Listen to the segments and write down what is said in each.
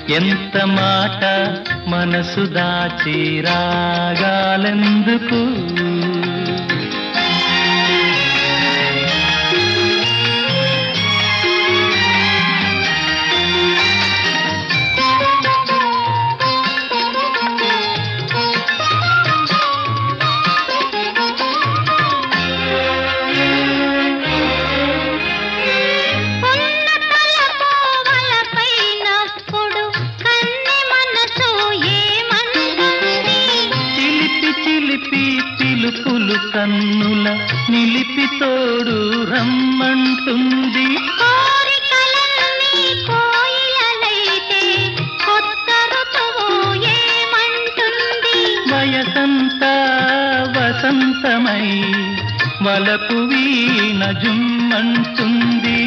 ఎంత మాట మనసు దాచి రాగాలెందుకు పిలుపులు కన్నుల నిలిపి తోడు రమ్మంటుంది వయసంతా వసంతమై వలపు వీణ జుమ్మంటుంది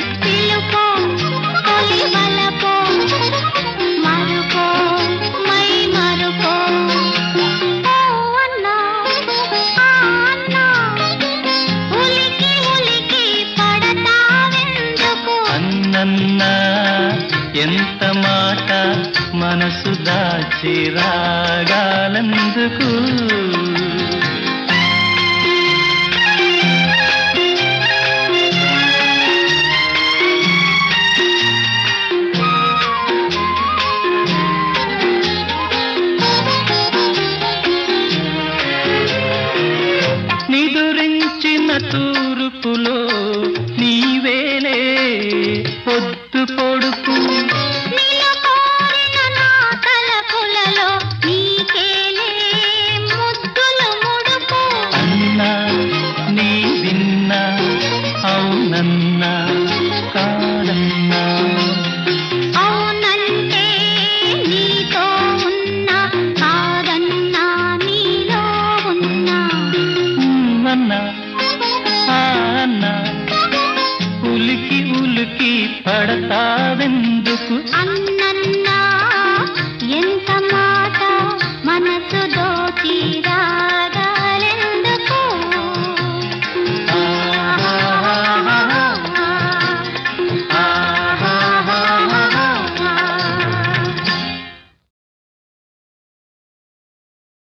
అన్నన్నా ఎంత మాట మనసు దాచి రాగాలెందుకు నిదురించిన తూర్పులో నీవేలే పొద్దు పొడుపు అన్నా నీ విన్నా అవునన్నా కాదన్నా అవునంటే నీతో ఉన్నా కాదన్నా నీలో ఉన్నా అన్నా అన్నా ఉలికి ఉలికి పడతావెందుకు అన్న